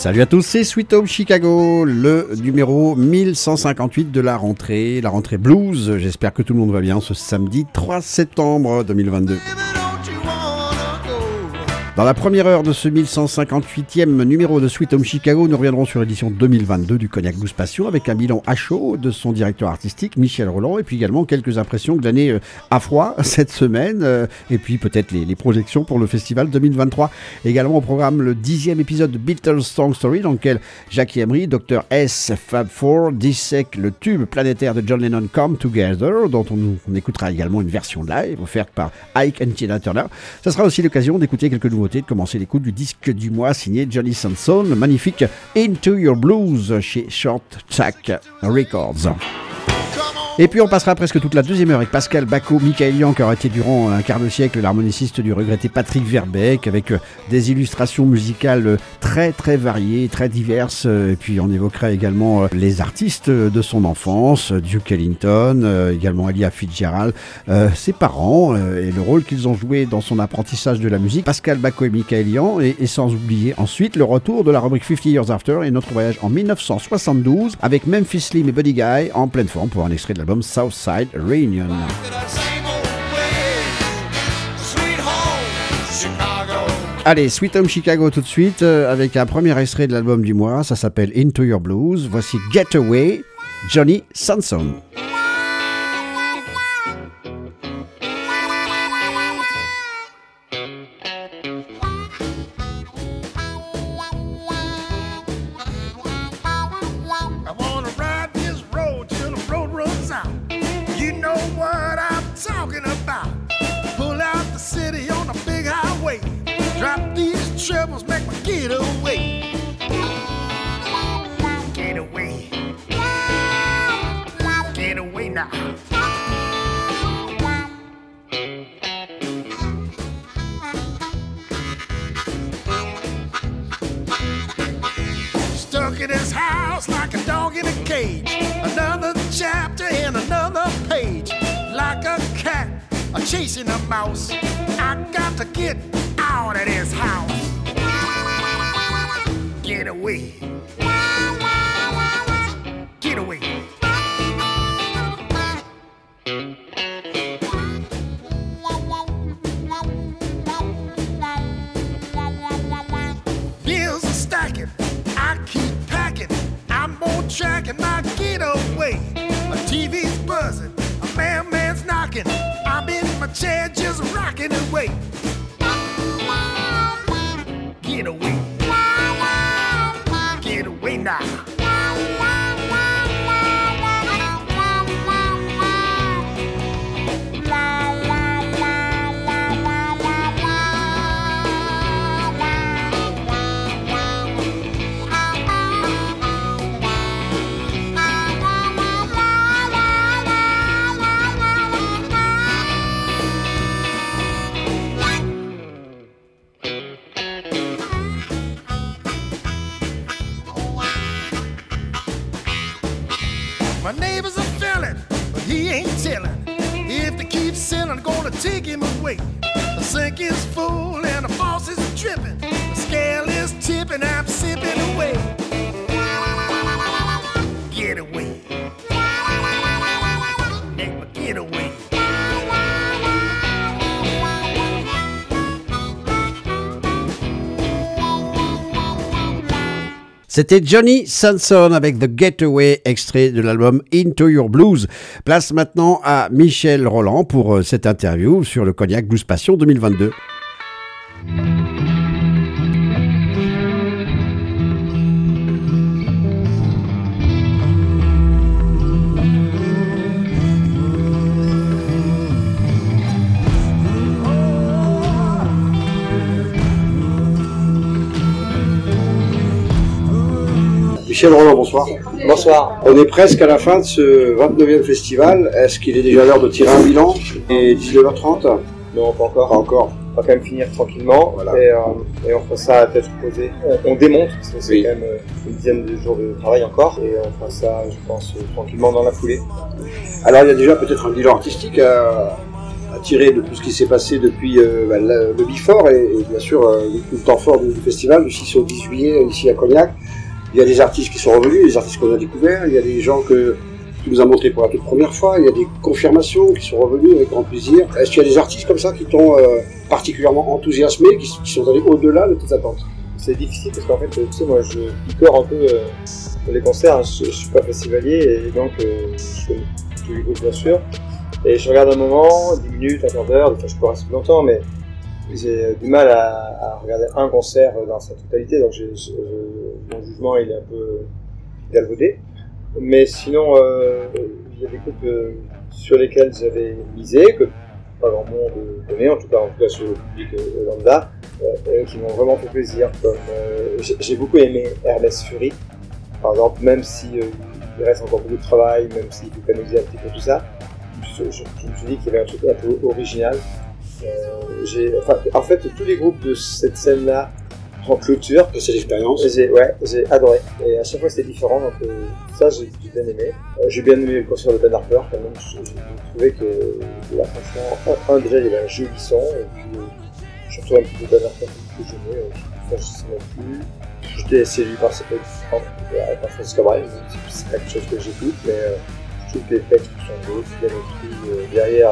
Salut à tous, c'est Sweet Home Chicago, le numéro 1158 de la rentrée blues. J'espère que tout le monde va bien ce samedi 3 septembre 2022. Dans la première heure de ce 1158e numéro de Sweet Home Chicago, nous reviendrons sur l'édition 2022 du Cognac Blues Passion avec un bilan à chaud de son directeur artistique Michel Roland et puis également quelques impressions de l'année à froid cette semaine et puis peut-être les projections pour le festival 2023. Également au programme le 10e épisode de Beatles Song Story dans lequel Jackie Emery, Dr S, Fab Four dissèque le tube planétaire de John Lennon Come Together dont on écoutera également une version live offerte par Ike and Tina Turner. Ça sera aussi l'occasion d'écouter quelques nouveautés, de commencer l'écoute du disque du mois signé Johnny Sanson, le magnifique Into Your Blues chez Short Track Records. Et puis on passera presque toute la deuxième heure avec Pascal Bacco, Michaëlian qui aura été durant un quart de siècle l'harmoniciste du regretté Patrick Verbeek avec des illustrations musicales très très variées, très diverses. Et puis on évoquera également les artistes de son enfance, Duke Ellington, également Ella Fitzgerald, ses parents et le rôle qu'ils ont joué dans son apprentissage de la musique. Pascal Bacco et Michaëlian et sans oublier ensuite le retour de la rubrique 50 Years After et notre voyage en 1972 avec Memphis Slim et Buddy Guy en pleine forme pour un extrait de l'album Southside Reunion. Allez, Sweet Home Chicago tout de suite avec un premier extrait de l'album du mois, ça s'appelle Into Your Blues. Voici Getaway, Johnny Sanson. Troubles make me get away. Get away. Get away now. Stuck in this house like a dog in a cage. Another chapter in another page. Like a cat chasing a mouse. I got to get out of this house. Get away. Get away. Bills are stacking. I keep packing. I'm on track and my getaway. A TV's buzzing. A mailman's knocking. I'm in my chair just rocking away. Get away. Get away now. My neighbors are feeling, but he ain't telling. If they keep selling, gonna take him away. The sink is full and the faucet's dripping. The scale is tipping, I'm sipping away. Get away. Make me get away. C'était Johnny Sanson avec The Getaway, extrait de l'album Into Your Blues. Place maintenant à Michel Roland pour cette interview sur le Cognac Blues Passion 2022. Michel Roland, bonsoir. Bonsoir. On est presque à la fin de ce 29e festival. Est-ce qu'il est déjà l'heure de tirer un bilan? Il est 19h30? Non, pas encore. Pas encore. On va quand même finir tranquillement, voilà. et on fera ça à tête reposée. On démonte, parce que c'est oui. quand même une dizaine de jours de travail encore, et on fera ça, je pense, tranquillement dans la foulée. Alors il y a déjà peut-être un bilan artistique à tiré de tout ce qui s'est passé depuis le before et bien sûr tout le temps fort du festival, du 6 au 10 juillet ici à Cognac. Il y a des artistes qui sont revenus, des artistes qu'on a découverts, il y a des gens qui nous a montré pour la toute première fois, il y a des confirmations qui sont revenues avec grand plaisir. Est-ce qu'il y a des artistes comme ça qui t'ont particulièrement enthousiasmé, qui sont allés au-delà de tes attentes? C'est difficile parce qu'en fait, tu sais, moi je picore un peu pour les concerts, je suis pas festivalier et donc je connais tous les groupes bien sûr. Et je regarde un moment, 10 minutes, un quart d'heure, des fois je peux rester plus longtemps, mais j'ai du mal à regarder un concert dans sa totalité, donc mon jugement il est un peu galvaudé. Mais sinon, il y a des groupes sur lesquels j'avais misé, que pas grand monde connaît, en tout cas sur le public lambda, qui m'ont vraiment fait plaisir. Comme j'ai beaucoup aimé Hermès Fury, par exemple, même si il reste encore beaucoup de travail, même s'il faut canaliser un petit peu tout ça, je me suis dit qu'il y avait un truc un peu original. En fait, tous les groupes de cette scène-là en clôture, c'est l'expérience. J'ai adoré. Et à chaque fois c'était différent, donc ça j'ai bien aimé. J'ai bien aimé le concert de Ben Harper quand même. J'ai trouvé que là franchement, déjà il y avait un joli son, et puis surtout un petit peu Ben Harper que j'aimais, je ne sais même plus. J'étais séduit par Francis Cabrel, c'est quelque chose que j'écoute, mais je trouve que les textes sont beaux, bien écrits, derrière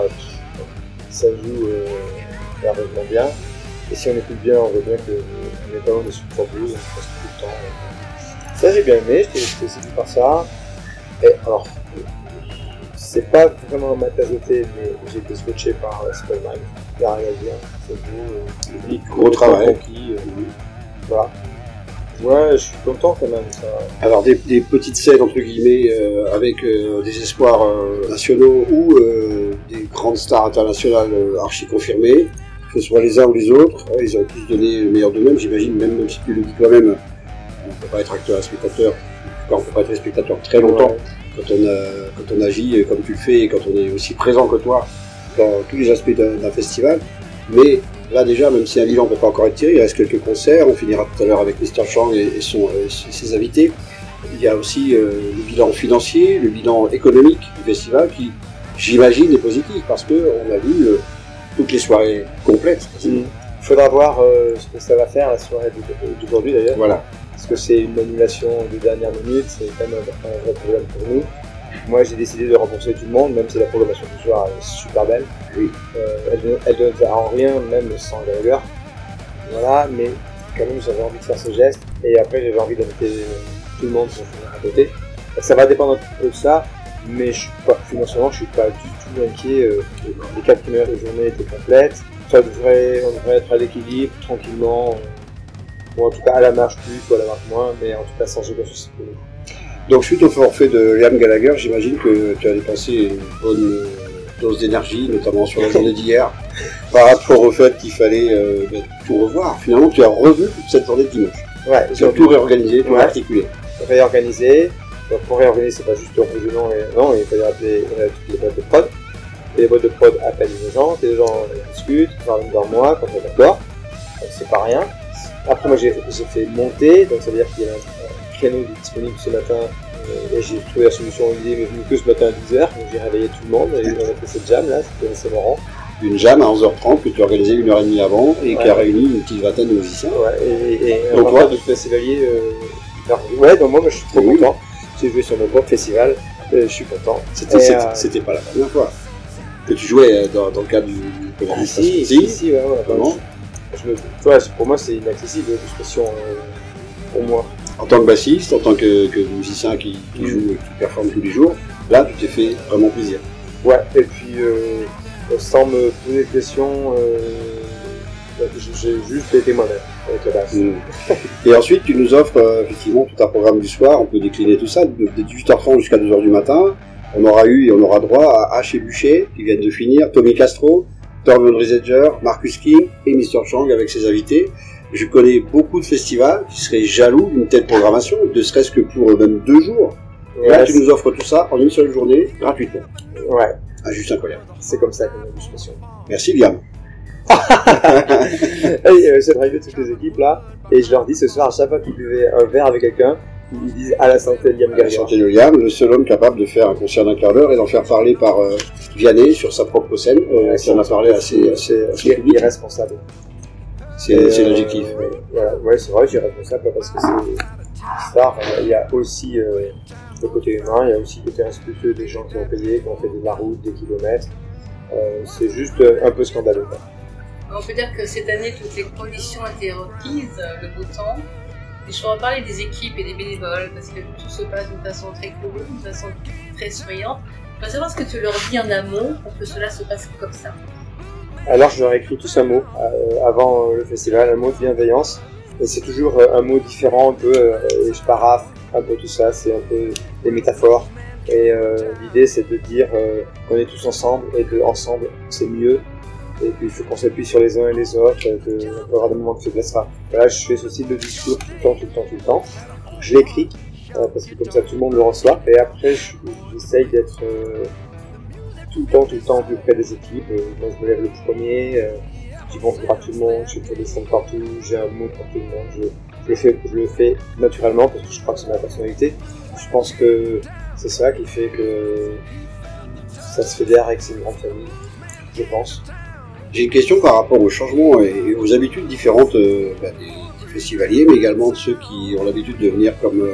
ça joue merveilleusement bien. Et si on écoute bien, on voit bien qu'on est pas loin de Super Blue, presque tout le temps. Ça j'ai bien aimé, j'étais séduit par ça. Et alors, c'est pas vraiment ma tasse de thé, mais j'ai été scotché par Spellman. Il n'y a rien à dire, c'est beau, le gros travail. Voilà. Ouais, je suis content quand même. Ça. Alors des petites scènes entre guillemets avec des espoirs nationaux ou des grandes stars internationales archi confirmées, que ce soit les uns ou les autres, ils ont tous donné le meilleur d'eux-mêmes, j'imagine, même si tu le dis toi-même, on ne peut pas être acteur et spectateur, on ne peut pas être spectateur très longtemps quand on agit comme tu le fais et quand on est aussi présent que toi dans tous les aspects d'un festival. Mais là déjà, même si un bilan ne peut pas encore être tiré, il reste quelques concerts, on finira tout à l'heure avec Mr. Chang et ses invités. Il y a aussi le bilan financier, le bilan économique du festival qui, j'imagine, est positif parce qu'on a vu toutes les soirées complètes. Il faudra voir ce que ça va faire la soirée d'aujourd'hui d'ailleurs. Voilà. Parce que c'est une annulation de dernière minute, c'est quand même un vrai problème pour nous. Moi j'ai décidé de rembourser tout le monde, même si la programmation du soir est super belle. Oui. Elle ne en rien, même sans Gallagher. Voilà, mais quand même j'avais envie de faire ce geste et après j'avais envie d'inviter tout le monde pour venir à côté. Ça va dépendre un petit peu de ça, mais financièrement je suis pas du tout inquiet. Les 4 premières journées étaient complètes. On devrait être à l'équilibre tranquillement, ou en tout cas à la marche plus ou à la marche moins, mais en tout cas sans aucun souci pour nous. Donc suite au forfait de Liam Gallagher, j'imagine que tu as dépensé une bonne dose d'énergie, notamment sur la journée d'hier, par rapport au fait qu'il fallait tout revoir. Finalement, tu as revu toute cette journée de dimanche. Ouais, tu as tout réorganisé, tout articulé. Réorganisé. Donc pour réorganiser, c'est pas juste en revenant, non, il fallait appeler toutes les boîtes de prod. Et les boîtes de prod appellent les gens, et les gens discutent, parlent vers moi quand on est d'accord. Donc c'est pas rien. Après, moi j'ai fait monter, donc ça veut dire qu'il y a un créneau disponible ce matin. Et j'ai trouvé la solution, il est venu que ce matin à 10h, donc j'ai réveillé tout le monde et on a fait cette jam là, c'était assez marrant. Une jam à 11h30 que tu as organisée 1h30 avant et qui a réuni une petite vingtaine de musiciens. Ouais, et donc toi de festivalier, ouais, donc moi je suis trop content. J'ai joué sur mon propre festival, je suis content. C'était pas la première fois que tu jouais dans le cadre du programme. Si, ouais. Vraiment. Pour moi c'est inaccessible l'expression pour moi. En tant que bassiste, en tant que musicien qui joue et qui performe tous les jours, là tu t'es fait vraiment plaisir. Ouais, et puis sans me poser de questions, j'ai juste été moi-même avec la basse. Et ensuite tu nous offres effectivement tout un programme du soir, on peut décliner tout ça, de 18h30 jusqu'à 2h du matin. On aura eu et on aura droit à H et Bûcher qui viennent de finir, Tommy Castro, Thurman Risetger, Marcus King et Mr. Chang avec ses invités. Je connais beaucoup de festivals qui seraient jaloux d'une telle programmation, ne serait-ce que pour même 2 jours. Ouais, là, tu nous offres tout ça en une seule journée, gratuitement. Ouais. Ah, juste incroyable. C'est comme ça qu'on a l'expression. Merci, Liam. J'ai drivé toutes les équipes là, et je leur dis ce soir, à chaque fois qu'ils buvaient un verre avec quelqu'un, Ils disent à la santé de Liam À la Gallagher. santé de Liam, le seul homme capable de faire un concert d'un quart d'heure et d'en faire parler par Vianney sur sa propre scène, qui en a parlé assez public. Irresponsable. C'est l'adjectif. Voilà, ouais, c'est vrai, irresponsable parce que c'est star. Il y a aussi le côté humain, il y a aussi le côté respectueux des gens qui ont payé, qui ont fait de la route, des kilomètres. C'est juste un peu scandaleux, quoi. On peut dire que cette année, toutes les conditions étaient requises, le beau temps. Et je voudrais parler des équipes et des bénévoles, parce que tout se passe d'une façon très cool, d'une façon très souriante. Je veux savoir ce que tu leur dis en amont pour que cela se passe comme ça. Alors, je leur ai écrit tous un mot avant le festival, un mot de bienveillance. Et c'est toujours un mot différent, un peu, et je paraphe un peu tout ça, c'est un peu des métaphores. Et l'idée, c'est de dire qu'on est tous ensemble, et que ensemble, c'est mieux. Et puis il faut qu'on s'appuie sur les uns et les autres, qu'on peut avoir des moments de faiblesse. Voilà, je fais ceci le discours tout le temps. Je l'écris, parce que comme ça tout le monde le reçoit. Et après, j'essaye d'être tout le temps au plus près des équipes. Moi, je me lève le premier, je dis bonjour à tout le monde, je fais des scènes partout, j'ai un mot pour tout le monde. Je le fais naturellement, parce que je crois que c'est ma personnalité. Je pense que c'est ça qui fait que ça se fédère et que c'est une grande famille, je pense. J'ai une question par rapport au changement et aux habitudes différentes des festivaliers, mais également de ceux qui ont l'habitude de venir comme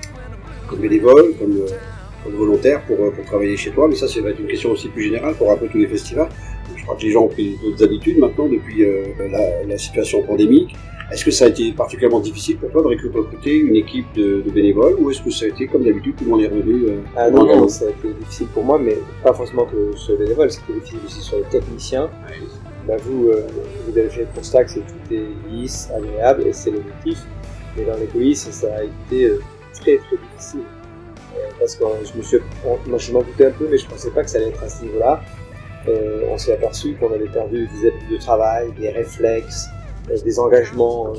bénévoles, comme volontaires pour travailler chez toi. Mais ça, va être une question aussi plus générale pour un peu tous les festivals. Je crois que les gens ont pris d'autres habitudes maintenant depuis la situation pandémique. Est-ce que ça a été particulièrement difficile pour toi de recruter une équipe de bénévoles, ou est-ce que ça a été comme d'habitude, tout le monde est revenu Non, ça a été difficile pour moi, mais pas forcément que sur les bénévoles, c'était difficile aussi sur les techniciens. Bah vous avez fait le constat que tout est lisse, agréable, et c'est l'objectif. Mais dans l'égoïsme, ça a été très très difficile. Parce que moi je m'en doutais un peu, mais je pensais pas que ça allait être à ce niveau-là. On s'est aperçu qu'on avait perdu des habitudes de travail, des réflexes, des engagements.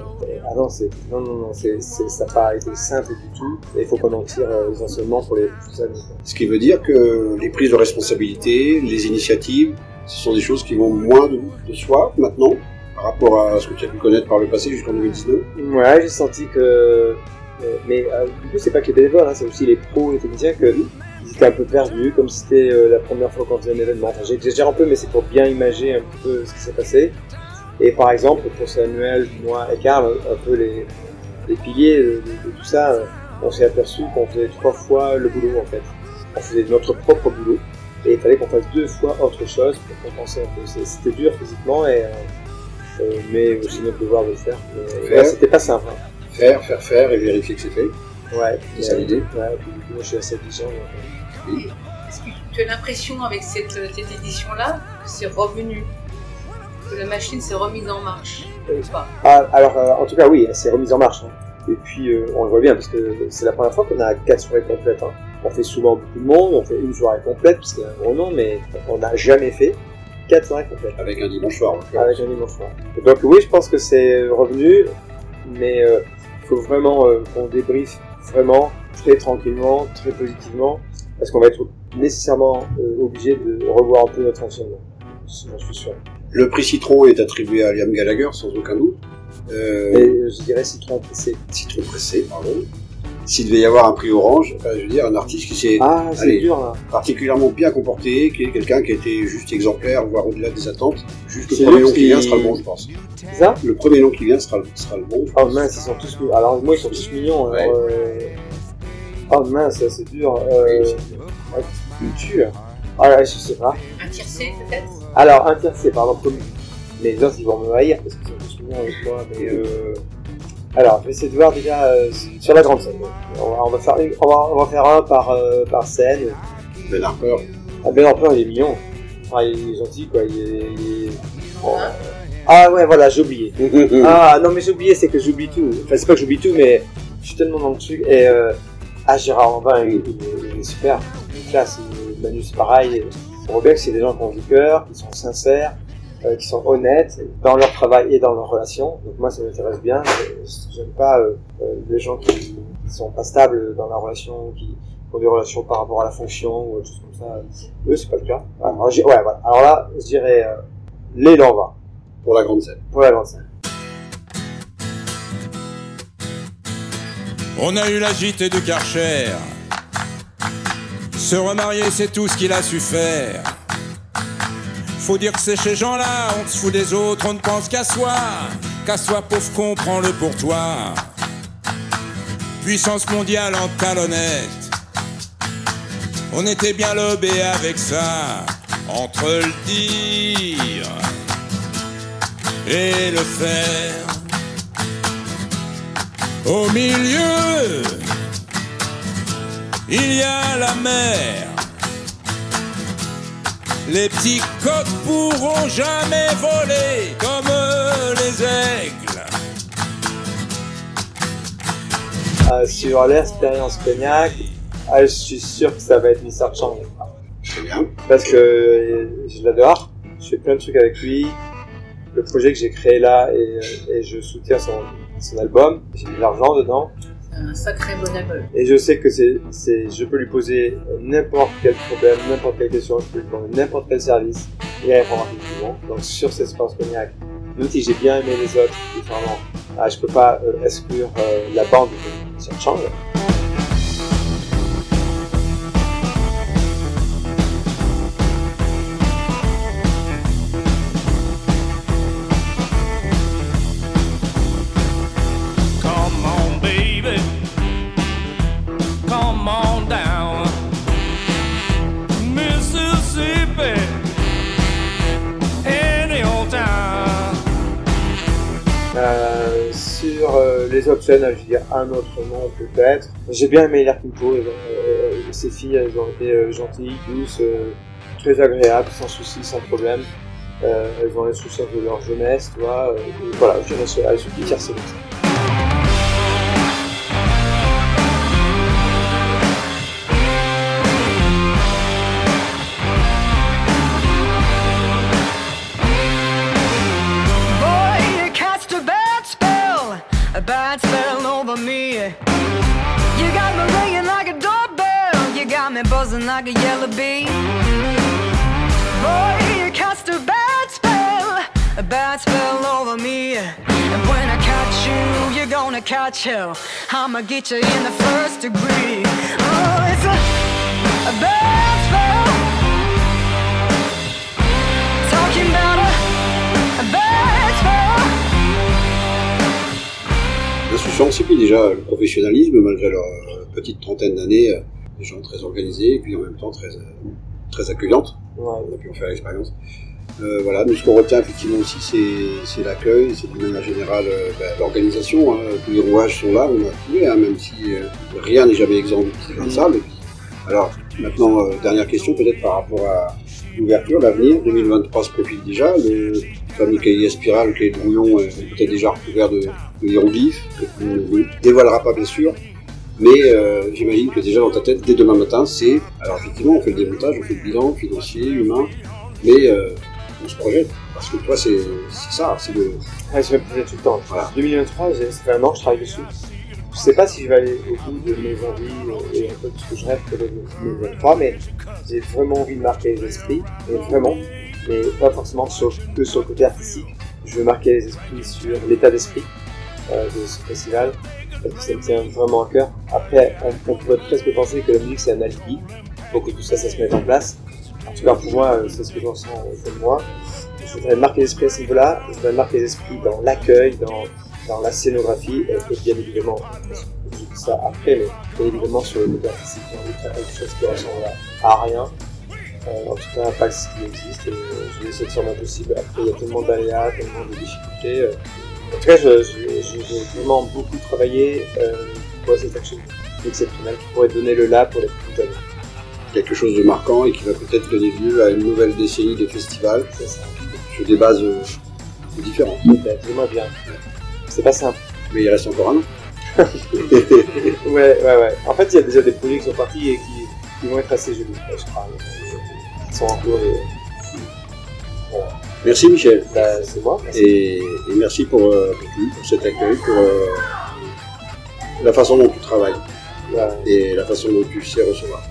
Non, ça n'a pas été simple du tout. Et il faut qu'on en tire les enseignements pour les prochaines années. Ce qui veut dire que les prises de responsabilité, les initiatives, ce sont des choses qui vont moins de soi maintenant, par rapport à ce que tu as pu connaître par le passé jusqu'en 2019. Ouais, j'ai senti que... Mais du coup, c'est pas que les bénévoles, c'est aussi les pros, les techniciens, qu'ils étaient un peu perdus, comme si c'était la première fois qu'on faisait un événement. Enfin, j'exagère un peu, mais c'est pour bien imager un peu ce qui s'est passé. Et par exemple, pour Samuel, moi et Karl, un peu les piliers de tout ça, on s'est aperçu qu'on faisait 3 fois le boulot en fait. On faisait notre propre boulot, et il fallait qu'on fasse 2 fois autre chose pour compenser un peu. C'était dur physiquement, mais aussi notre devoir de le faire. Là, c'était pas simple. Faire et vérifier que c'est fait. Ouais, c'est ça l'idée. Ouais, puis du coup, moi je suis assez exigeant. Oui. Est-ce que tu as l'impression avec cette édition-là que c'est revenu, que la machine s'est remise en marche ou pas? Alors, en tout cas, oui, elle s'est remise en marche. Et puis, on le voit bien, parce que c'est la première fois qu'on a 4 soirées complètes. On fait souvent beaucoup de monde, on fait une soirée complète, parce qu'il y a un gros nom, mais on n'a jamais fait 4 soirées complètes. Avec un dimanche soir. Avec un dimanche soir. Donc oui, je pense que c'est revenu, mais il faut vraiment qu'on débriefe vraiment, très tranquillement, très positivement, parce qu'on va être nécessairement obligé de revoir un peu notre fonctionnement. J'en suis sûr. Le prix Citron est attribué à Liam Gallagher, sans aucun doute. Et je dirais Citron pressé. Citron pressé, pardon. S'il devait y avoir un prix Orange, je veux dire, un artiste qui s'est dur, là. particulièrement bien comporté, qui est quelqu'un qui a été juste exemplaire, voire au-delà des attentes. Juste le premier nom qui vient sera le bon, je pense. C'est ça ? Le premier nom qui vient sera le bon. Oh mince, ils sont tous mignons. Alors moi, ils sont tous mignons. Ouais. Oh mince, c'est dur. Culture. Ah là, je sais pas. Un tiercé peut-être? Alors, un tiercé, par exemple, comme mais les autres, ils vont me haïr parce qu'ils sont tous mignons avec moi, mais alors, je vais essayer de voir déjà sur la grande scène. On va faire un par scène. Ben Harper. Ah, Ben Harper, il est mignon. Enfin, il est gentil, quoi. Bon. Ah ouais, voilà, j'ai oublié. Ah non, mais j'ai oublié, c'est que j'oublie tout. Enfin, c'est pas que j'oublie tout, mais je suis tellement dans le truc. Et Gérard Lanvin, il est super. Il est classe. Manu, c'est pareil. On voit bien que c'est des gens qui ont du cœur, qui sont sincères, qui sont honnêtes dans leur travail et dans leurs relations. Donc moi, ça m'intéresse bien. J'aime pas les gens qui sont pas stables dans la relation, qui ont des relations par rapport à la fonction ou autre chose comme ça. Eux, c'est pas le cas. Alors, voilà. Alors là, je dirais les Lanvin. Pour la grande scène. Pour la grande scène. On a eu la JT de Karcher. Se remarier, c'est tout ce qu'il a su faire. Faut dire que c'est chez gens-là, on se fout des autres, on ne pense qu'à soi. Qu'à soi, pauvre con, prends-le pour toi. Puissance mondiale en talonnette. On était bien lobé avec ça. Entre le dire et le faire. Au milieu, il y a la mer. Les petits coqs pourront jamais voler comme les aigles. Sur l'expérience cognac, je suis sûr que ça va être Mr. Chang. Très bien. Parce que je l'adore, je fais plein de trucs avec lui. Le projet que j'ai créé là, et je soutiens son album, j'ai mis de l'argent dedans. Un sacré bon album. Et je sais que je peux lui poser n'importe quel problème, n'importe quelle question, je peux lui demander n'importe quel service, et il répond rapidement. Donc sur cette expérience cognac, même si j'ai bien aimé les autres différemment, je peux pas exclure la bande de Mr. Chang. Sur les options, je vais dire un autre nom peut-être. J'ai bien aimé l'air Kimpo, ces filles elles ont été gentilles, douces, très agréables, sans soucis, sans problème. Elles ont l'insouciance de leur jeunesse, tu vois. Voilà, je dirais à ceux qui tirent, c'est comme ça. A bad spell over me. You got me ringing like a doorbell. You got me buzzing like a yellow bee. Boy, you cast a bad spell over me. And when I catch you, you're gonna catch hell. I'ma get you in the first degree. Oh, it's a bad spell. Talking about a bad spell. L'insouciance et puis déjà le professionnalisme, malgré leur petite trentaine d'années, des gens très organisés et puis en même temps très accueillantes. Ouais. On a pu en faire l'expérience. Voilà, nous ce qu'on retient effectivement aussi c'est l'accueil, c'est d'une manière générale l'organisation. Tous les rouages sont là, on a trouvé, même si rien n'est jamais exempt de ces gens de sable. Et puis, alors maintenant, dernière question peut-être par rapport à l'ouverture, l'avenir, 2023 se profile déjà, le fameux cahier Spirale, le cahier de brouillon est peut-être déjà recouvert de hiéroglyphes, que on ne dévoilera pas bien sûr, mais j'imagine que déjà dans ta tête, dès demain matin, c'est, alors effectivement on fait le démontage, on fait le bilan financier, humain, mais on se projette, parce que toi c'est ça, c'est le... Ouais, je me projette tout le temps. Voilà. 2023, ça fait un an que je travaille dessus. Je sais pas si je vais aller au bout de mes envies et un peu de ce que je rêve pour 2023, mais j'ai vraiment envie de marquer les esprits, et vraiment, mais pas forcément que sur le côté artistique. Je veux marquer les esprits sur l'état d'esprit de ce festival, parce que ça me tient vraiment à cœur. Après, on pourrait presque penser que la musique c'est un alibi pour que tout ça se mette en place. En tout cas pour moi, c'est ce que j'en sens de moi. Je voudrais marquer l'esprit à ce niveau-là, je voudrais marquer l'esprit dans l'accueil, dans la scénographie, et bien évidemment, je dis ça après, mais bien évidemment sur le côté artistique, j'ai envie de faire quelque chose qui ressemble à rien. En tout cas, pas ce qui existe, et je vais essayer de faire mon possible. Après, il y a tellement d'aléas, tellement de difficultés. En tout cas, j'ai vraiment beaucoup travaillé pour cette action exceptionnelle qui pourrait donner le là pour les plus jeunes. Quelque chose de marquant et qui va peut-être donner lieu à une nouvelle décennie de festivals sur des bases différentes. J'aimerais bien. C'est pas simple. Mais il reste encore un an. Ouais. En fait, il y a déjà des projets qui sont partis et qui vont être assez jolis, je crois. Ils sont en cours et... Voilà. Merci Michel. C'est moi. Merci. Et merci pour tout, pour cet accueil, pour la façon dont tu travailles et la façon dont tu sais recevoir.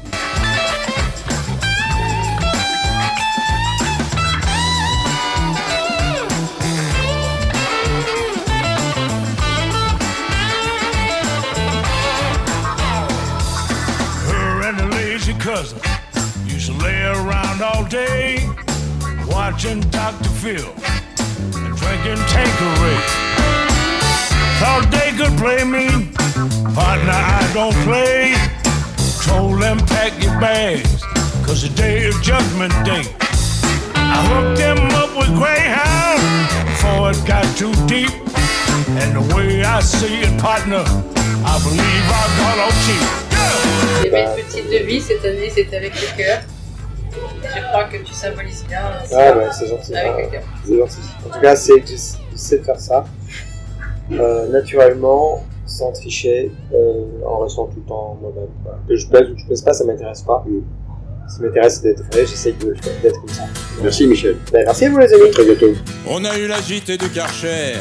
watching Dr. Phil and drinking Tanqueray. Thought they could play me, partner, I don't play. Told them pack your bags, 'cause the day of judgment day. I hooked them up with Greyhound before it got too deep. And the way I see it, partner, I believe I got off cheap. Les belles petites devises cette année, c'est avec le cœur. Je crois que tu symbolises bien ça. Ah bah c'est gentil. Avec le cœur. C'est gentil. En tout cas, j'essaie de faire ça naturellement, sans tricher, en restant tout le temps moi-même. Voilà. Que je plaise ou que je plaise pas, ça m'intéresse pas. Ce qui m'intéresse, c'est d'être vrai. J'essaie d'être comme ça. Merci Michel. Ben, merci à vous les amis. À très bientôt. On a eu la JT de Karcher.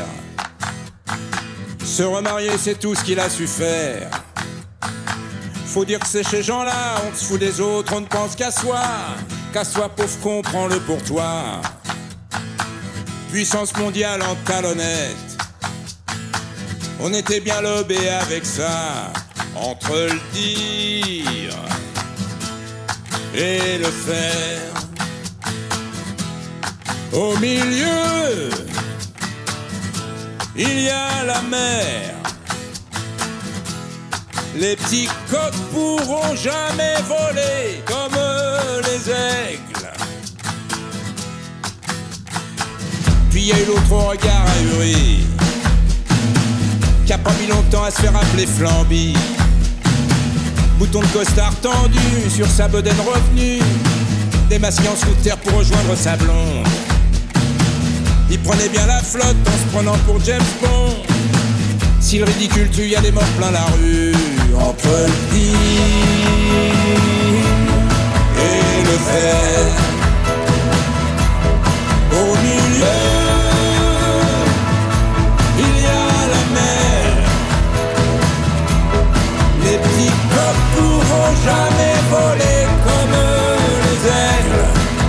Se remarier, c'est tout ce qu'il a su faire. Faut dire que c'est chez gens-là, on se fout des autres, on ne pense qu'à soi. Qu'à soi, pauvre con, prends-le pour toi. Puissance mondiale en talonnette. On était bien lobé avec ça. Entre le dire et le faire. Au milieu, il y a la mer. Les petits coqs pourront jamais voler comme les aigles. Puis il y a eu l'autre au regard ahuri, qui a pas mis longtemps à se faire appeler Flamby. Bouton de costard tendu sur sa bedaine revenue, démasqué en scooter pour rejoindre sa blonde. Il prenait bien la flotte en se prenant pour James Bond. Si le ridicule tue, y a des morts plein la rue. Entre le dire et le faire. Au milieu, il y a la mer. Les petits coqs pourront jamais voler comme les aigles.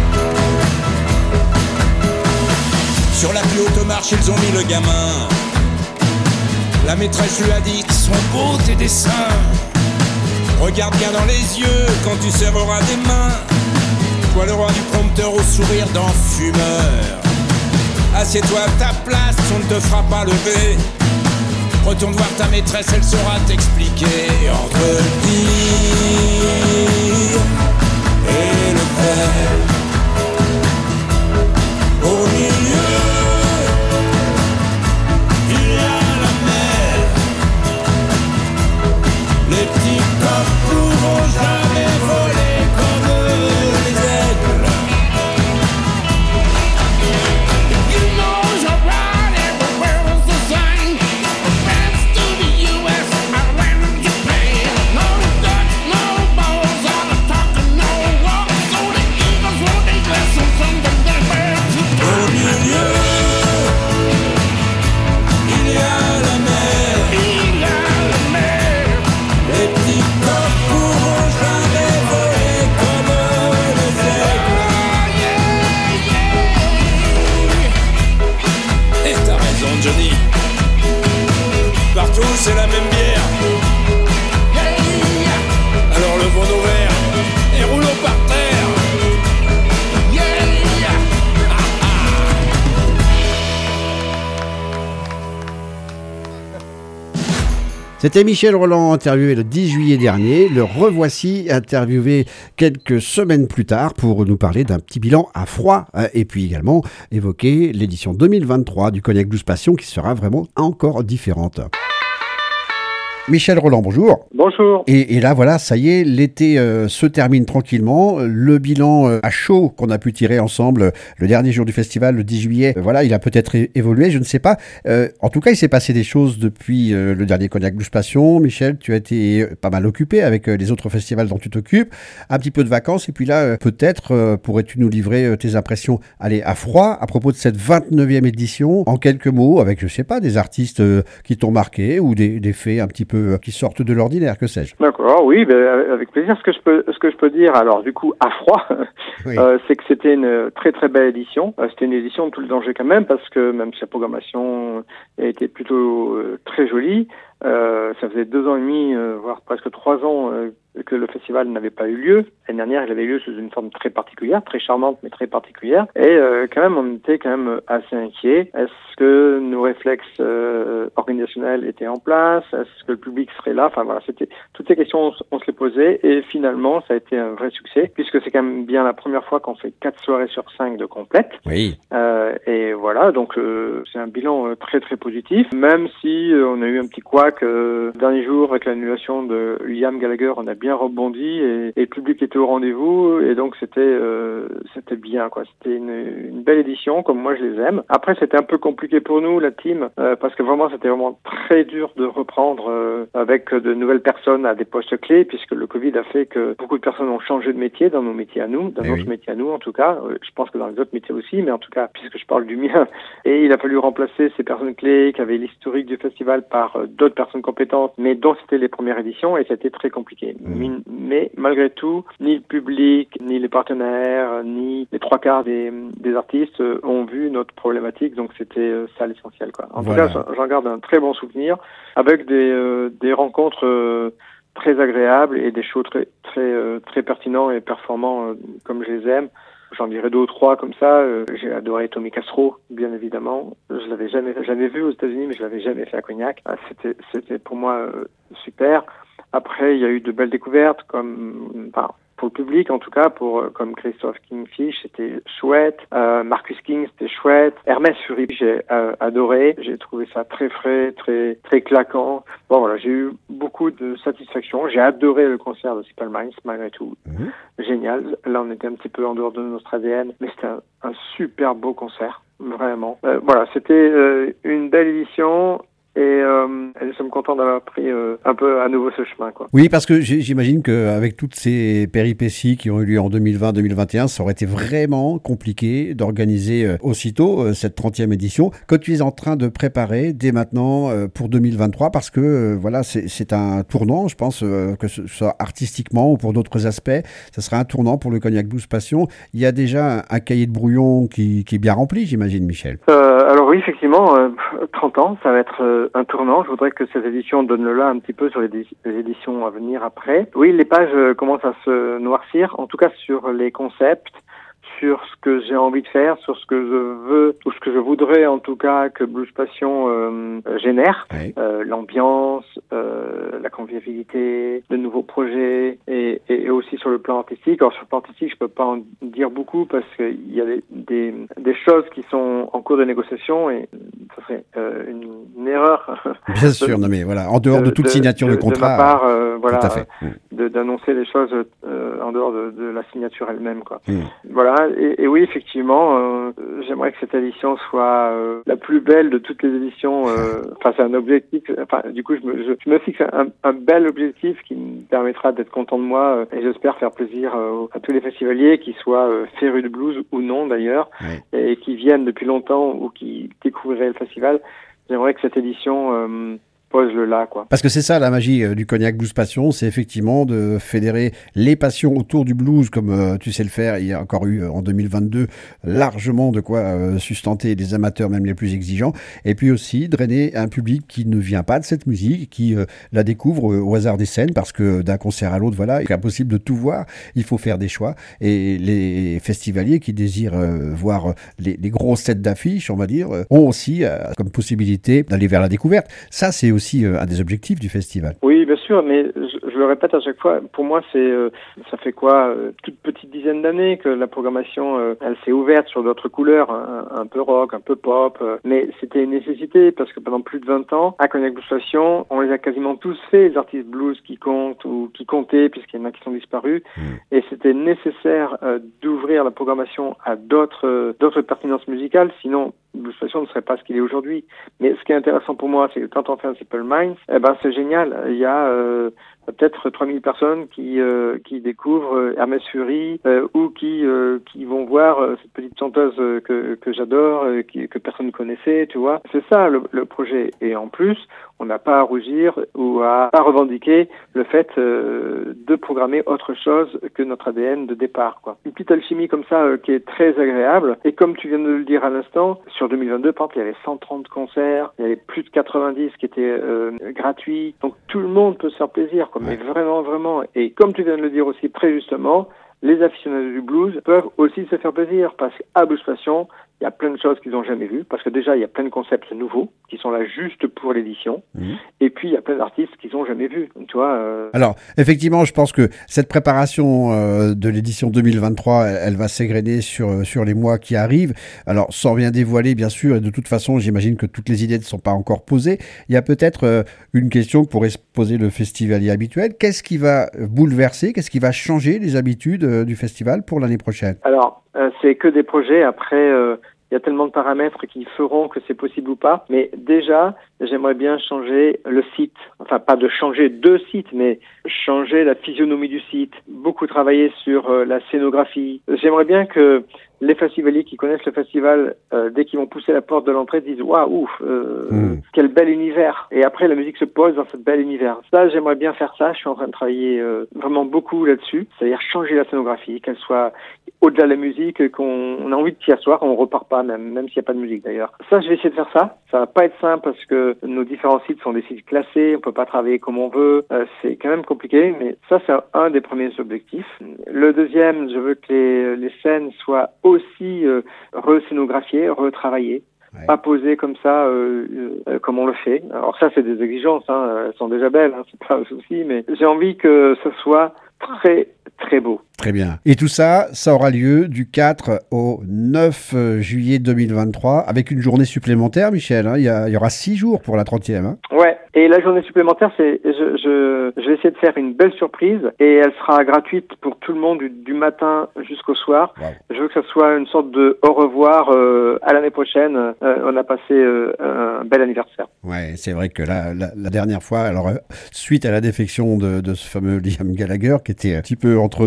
Sur la plus haute marche, ils ont mis le gamin. La maîtresse lui a dit « Sont beaux tes dessins. Regarde bien dans les yeux quand tu serreras des mains. Toi le roi du prompteur au sourire d'enfumeur. Assieds-toi à ta place, on ne te fera pas lever. Retourne voir ta maîtresse, elle saura t'expliquer. Entre le dire et le faire. Au milieu, les petits coqs pourront jamais voler comme les aigles. You know you're right, everywhere is the same. France to the US, Ireland and Japan. No Dutch, no balls, all the talking, no walk. So the Eagles won't take lessons from the neighbor to Au milieu, il y a la mer. Il y a la mer. Les petits coqs pourront jamais voler comme les aigles. Et t'as raison, Johnny. Partout, c'est la même bière. Alors levons nos verres et roulons par terre. C'était Michel Roland, interviewé le 10 juillet dernier. Le revoici, interviewé quelques semaines plus tard pour nous parler d'un petit bilan à froid et puis également évoquer l'édition 2023 du Cognac Blues Passion qui sera vraiment encore différente. Michel Roland, bonjour. Bonjour. Et là, voilà, ça y est, l'été se termine tranquillement. Le bilan à chaud qu'on a pu tirer ensemble le dernier jour du festival, le 10 juillet, voilà, il a peut-être évolué, je ne sais pas. En tout cas, il s'est passé des choses depuis le dernier Cognac Blues Passion. Michel, tu as été pas mal occupé avec les autres festivals dont tu t'occupes. Un petit peu de vacances. Et puis là, peut-être pourrais-tu nous livrer tes impressions, allez, à froid, à propos de cette 29e édition, en quelques mots, avec, je sais pas, des artistes qui t'ont marqué ou des faits un petit peu qui sortent de l'ordinaire, que sais-je. D'accord, oui, avec plaisir. Ce que je peux dire, alors du coup, à froid, oui. C'est que c'était une très très belle édition. C'était une édition de tout le danger quand même, parce que même si la programmation a été plutôt très jolie, Ça faisait 2 ans et demi, voire presque 3 ans que le festival n'avait pas eu lieu. L'année dernière, il avait eu lieu sous une forme très particulière, très charmante, mais très particulière. Et quand même, on était quand même assez inquiets. Est-ce que nos réflexes organisationnels étaient en place? Est-ce que le public serait là? Enfin voilà, c'était toutes ces questions, on se les posait. Et finalement, ça a été un vrai succès, puisque c'est quand même bien la première fois qu'on fait 4 soirées sur 5 de complète. Oui. Et voilà, donc c'est un bilan très très positif. Même si on a eu un petit couac le dernier jour avec l'annulation de Liam Gallagher, on a bien rebondi et le public était au rendez-vous et donc c'était bien quoi. C'était une belle édition comme moi je les aime. Après c'était un peu compliqué pour nous la team parce que vraiment c'était vraiment très dur de reprendre avec de nouvelles personnes à des postes clés puisque le Covid a fait que beaucoup de personnes ont changé de métier dans nos métiers à nous, dans notre métier à nous en tout cas. Je pense que dans les autres métiers aussi, mais en tout cas puisque je parle du mien. Et il a fallu remplacer ces personnes clés qui avaient l'historique du festival par d'autres personnes compétentes, mais dont c'était les premières éditions et c'était très compliqué. Mais malgré tout, ni le public, ni les partenaires, ni les 3/4 des artistes ont vu notre problématique, donc c'était ça l'essentiel, quoi. En tout cas, j'en garde un très bon souvenir, avec des rencontres très agréables et des shows très pertinents et performants comme je les aime. J'en dirais 2 ou 3 comme ça. J'ai adoré Tommy Castro, bien évidemment. Je l'avais jamais vu aux États-Unis, mais je l'avais jamais fait à Cognac. C'était pour moi super. Après, il y a eu de belles découvertes, pour le public en tout cas, comme Christophe Kingfish, c'était chouette. Marcus King, c'était chouette. Hermès Fury, j'ai adoré. J'ai trouvé ça très frais, très très claquant. Bon voilà, j'ai eu beaucoup de satisfaction. J'ai adoré le concert de Simple Minds malgré tout. Génial. Là, on était un petit peu en dehors de notre ADN, mais c'était un super beau concert, vraiment. Voilà, c'était une belle édition. Et nous sommes contents d'avoir pris un peu à nouveau ce chemin, quoi. Oui, parce que j'imagine qu'avec toutes ces péripéties qui ont eu lieu en 2020-2021, ça aurait été vraiment compliqué d'organiser aussitôt cette 30e édition que tu es en train de préparer dès maintenant pour 2023, parce que voilà, c'est un tournant, je pense, que ce soit artistiquement ou pour d'autres aspects, ça sera un tournant pour le Cognac Blues Passion. Il y a déjà un cahier de brouillon qui est bien rempli, j'imagine, Michel. Alors oui, effectivement, 30 ans, ça va être un tournant. Je voudrais que cette édition donne le là un petit peu sur les éditions à venir après. Oui, les pages commencent à se noircir, en tout cas sur les concepts, sur ce que j'ai envie de faire, sur ce que je veux, ou ce que je voudrais en tout cas que Blues Passion génère. Oui. L'ambiance, la convivialité, de nouveaux projets, et aussi sur le plan artistique. Alors sur le plan artistique, je peux pas en dire beaucoup parce qu'il y a des choses qui sont en cours de négociation et ça serait une erreur. Bien sûr, non mais voilà, en dehors de toute signature de contrat. De ma part, voilà, tout à fait. D'annoncer les choses en dehors de la signature elle-même, quoi. Voilà. Et oui, effectivement, j'aimerais que cette édition soit la plus belle de toutes les éditions. Enfin, c'est un objectif. Enfin, du coup, je me fixe un bel objectif qui me permettra d'être content de moi et j'espère faire plaisir à tous les festivaliers, qui soient férus de blues ou non d'ailleurs, et qui viennent depuis longtemps ou qui découvriraient le festival. J'aimerais que cette édition pose-le là, quoi. Parce que c'est ça la magie du Cognac Blues Passion, c'est effectivement de fédérer les passions autour du blues comme tu sais le faire. Il y a encore eu en 2022 largement de quoi sustenter les amateurs, même les plus exigeants, et puis aussi drainer un public qui ne vient pas de cette musique, qui la découvre au hasard des scènes, parce que d'un concert à l'autre, voilà, il est impossible de tout voir, il faut faire des choix, et les festivaliers qui désirent voir les grosses têtes d'affiche, on va dire, ont aussi comme possibilité d'aller vers la découverte. Ça, c'est aussi un des objectifs du festival. Oui, bien sûr, mais je le répète à chaque fois, pour moi, ça fait quoi, toute petite dizaine d'années que la programmation, elle s'est ouverte sur d'autres couleurs, un peu rock, un peu pop, mais c'était une nécessité parce que pendant plus de 20 ans, à Cognac Blues Passion, on les a quasiment tous fait, les artistes blues qui comptent ou qui comptaient, puisqu'il y en a qui sont disparus, et c'était nécessaire d'ouvrir la programmation à d'autres pertinences musicales, sinon Blues Passion ne serait pas ce qu'il est aujourd'hui. Mais ce qui est intéressant pour moi, c'est que quand on fait un Simple Minds, c'est génial. Il y a peut-être 3000 personnes qui découvrent Hermès Fury ou qui vont voir cette petite chanteuse que j'adore, que personne ne connaissait, tu vois. C'est ça le projet. Et en plus, on n'a pas à rougir ou à revendiquer le fait de programmer autre chose que notre ADN de départ, quoi. Une petite alchimie comme ça qui est très agréable. Et comme tu viens de le dire à l'instant, sur 2022, par exemple, il y avait 130 concerts, il y avait plus de 90 qui étaient gratuits. Donc tout le monde peut se faire plaisir, quoi. Mais vraiment, vraiment. Et comme tu viens de le dire aussi très justement, les aficionados du blues peuvent aussi se faire plaisir parce qu'à Blues Passion, il y a plein de choses qu'ils n'ont jamais vues, parce que déjà, il y a plein de concepts nouveaux qui sont là juste pour l'édition. Et puis, il y a plein d'artistes qu'ils n'ont jamais vus, tu vois. Alors, effectivement, je pense que cette préparation de l'édition 2023, elle va s'égrener sur les mois qui arrivent. Alors, sans rien dévoiler, bien sûr, et de toute façon, j'imagine que toutes les idées ne sont pas encore posées. Il y a peut-être une question que pourrait se poser le festivalier habituel. Qu'est-ce qui va bouleverser, qu'est-ce qui va changer les habitudes du festival pour l'année prochaine? Alors, c'est que des projets. Après, il y a tellement de paramètres qui feront que c'est possible ou pas. Mais déjà, j'aimerais bien changer le site. Enfin, pas de changer de site, mais changer la physionomie du site. Beaucoup travailler sur la scénographie. J'aimerais bien que les festivaliers qui connaissent le festival, dès qu'ils vont pousser la porte de l'entrée, disent « Waouh, quel bel univers !» Et après, la musique se pose dans ce bel univers. Ça, j'aimerais bien faire ça. Je suis en train de travailler vraiment beaucoup là-dessus. C'est-à-dire changer la scénographie, qu'elle soit au-delà de la musique, qu'on a envie de s'y asseoir, on repart pas, même s'il n'y a pas de musique d'ailleurs. Ça, je vais essayer de faire ça. Ça va pas être simple parce que nos différents sites sont des sites classés, on peut pas travailler comme on veut. C'est quand même compliqué, mais ça, c'est un des premiers objectifs. Le deuxième, je veux que les scènes soient aussi re-scénographiées, retravaillées. Ouais. Pas posées comme ça, comme on le fait. Alors ça, c'est des exigences, hein. Elles sont déjà belles, hein, c'est pas un souci, mais j'ai envie que ce soit très, très beau. Très bien. Et tout ça, ça aura lieu du 4 au 9 juillet 2023 avec une journée supplémentaire, Michel. Hein. Il y aura 6 jours pour la 30e. Hein. Ouais. Et la journée supplémentaire, je vais essayer de faire une belle surprise et elle sera gratuite pour tout le monde du matin jusqu'au soir. Wow. Je veux que ça soit une sorte de au revoir à l'année prochaine. On a passé un bel anniversaire. Ouais, c'est vrai que la dernière fois, alors suite à la défection de ce fameux Liam Gallagher qui était un petit peu entre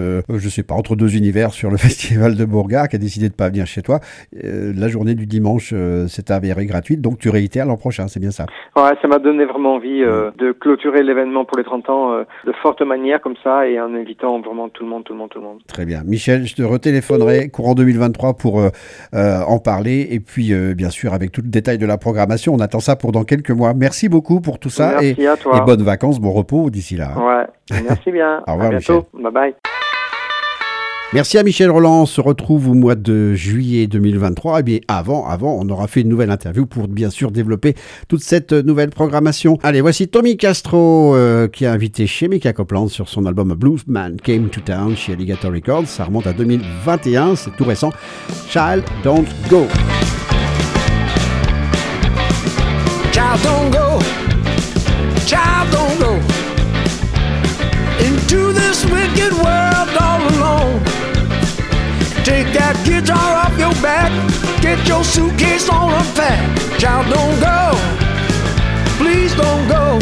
deux univers sur le festival de Bourgard, qui a décidé de pas venir chez toi, la journée du dimanche s'est avérée gratuite, donc tu réitères l'an prochain, c'est bien ça? Ouais, ça m'a donné vraiment envie de clôturer l'événement pour les 30 ans de forte manière comme ça et en invitant vraiment tout le monde. Très bien. Michel, je te retéléphonerai courant 2023 pour en parler et puis bien sûr avec tout le détail de la programmation. On attend ça pour dans quelques mois. Merci beaucoup pour tout ça. Merci à toi. Et bonnes vacances, bon repos d'ici là. Ouais, merci bien. Au revoir, à bientôt. Michel. Bye bye. Merci à Michel Roland. On se retrouve au mois de juillet 2023. Et bien avant, on aura fait une nouvelle interview pour bien sûr développer toute cette nouvelle programmation. Allez, voici Tommy Castro qui a invité chez Mika Copeland sur son album Bluesman Came to Town chez Alligator Records. Ça remonte à 2021, c'est tout récent. Child Don't Go. Child don't go, child don't go into this wicked world all alone. Take that guitar off your back, get your suitcase on unpacked. Child don't go, please don't go.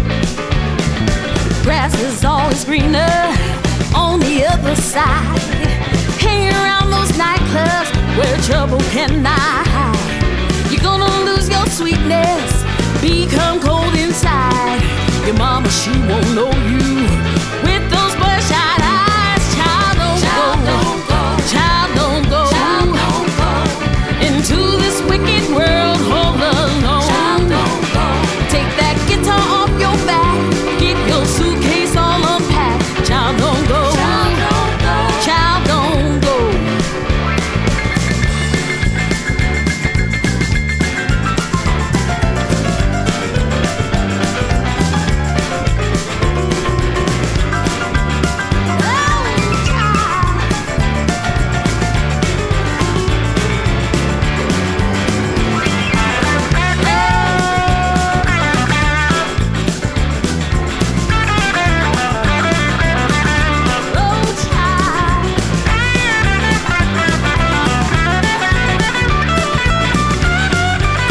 Grass is always greener on the other side. Hang around those nightclubs where trouble cannot hide. You're gonna lose your sweetness, become cold inside. Your mama, she won't know you with those bloodshot eyes. Child, don't go. Child, don't go. Child, don't go into this wicked world all alone. Child, don't go. Take that guitar off your back, get your suitcase all unpacked. Child, don't go. Child, don't go. Child, don't go.